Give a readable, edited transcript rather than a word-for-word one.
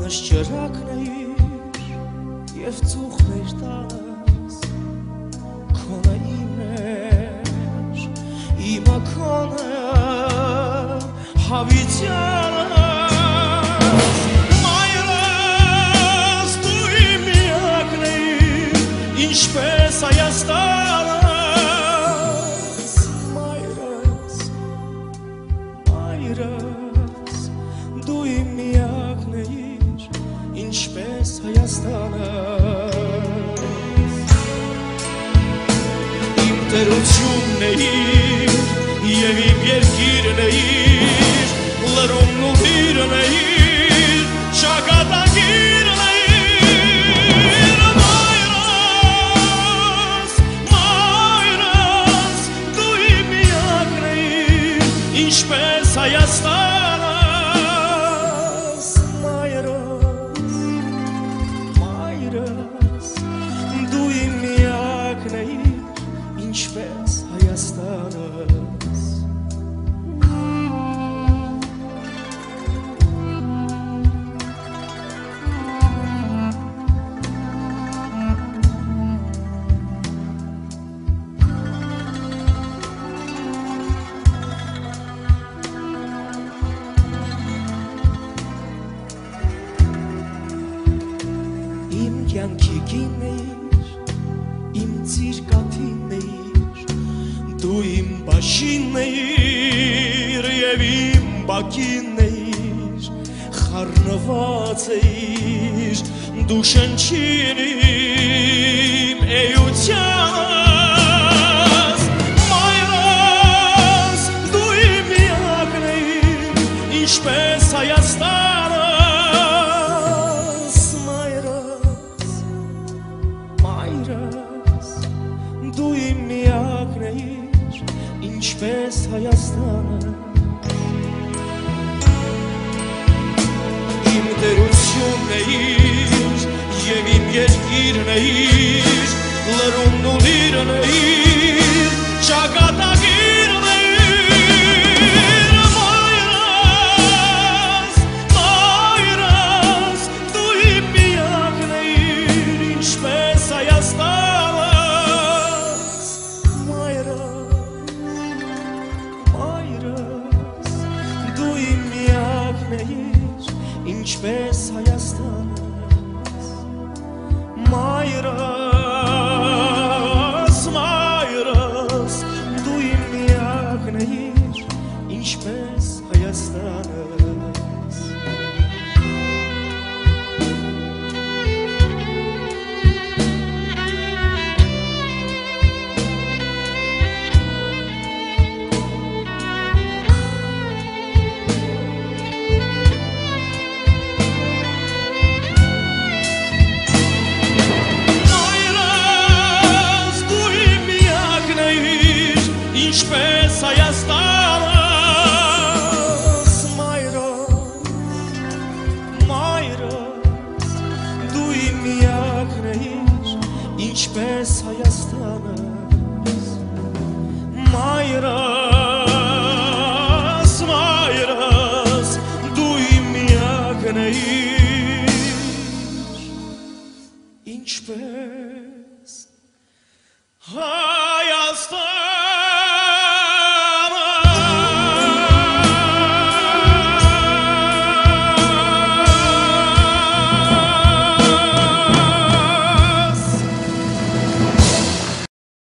Տանս ճրակն էիր և ծուխն էր տանս Քոնը իմ էր, իմը քոնը հավիտյանս Մայրս դու իմ միակն էիր, ինչպես Հայաստանս Մայրս դու իմ միակն էիր, ինչպես Հայաստանս Իմ տերությունն էիր և իմ երկիրն էիր Լռումն ու հիրն էիր, ճակատագիրն էիր Մայրս, դու իմ միակն էիր, ինչպես Հայաստանս Մայրս, դու իմ միակն էիր, ինչպես Հայաստանս Իմ կյանքի կինն էիր, իմ ծիրկաթին էիր, դու իմ բաշինն էիր և իմ բակին էիր, խառնված էիր, դու շնչին իմ էությանս Մայրս, դու իմ միակն էիր, ինչպես Հայաստանս Մայրս, դու իմ միակն էիր, ինչպես Հայաստանը Իմ տերությունն էիր և իմ երկիրն էիր Լռումն ու լիրն էիր, ճակատագիրն էիր Մայրս, դու իմ միակն էիր, ինչպես Հայաստանս Մայրս, դու իմ միակն էիր, ինչպես Հայաստանս Մայրս, դու իմ միակն էիր, ինչպես Հայաստանս Ինչպես Հայաստանս Մայրս, դու իմ միակն էիր, ինչպես Հայաստանս Մայրս, դու իմ միակն էիր, ինչպես Հայաստան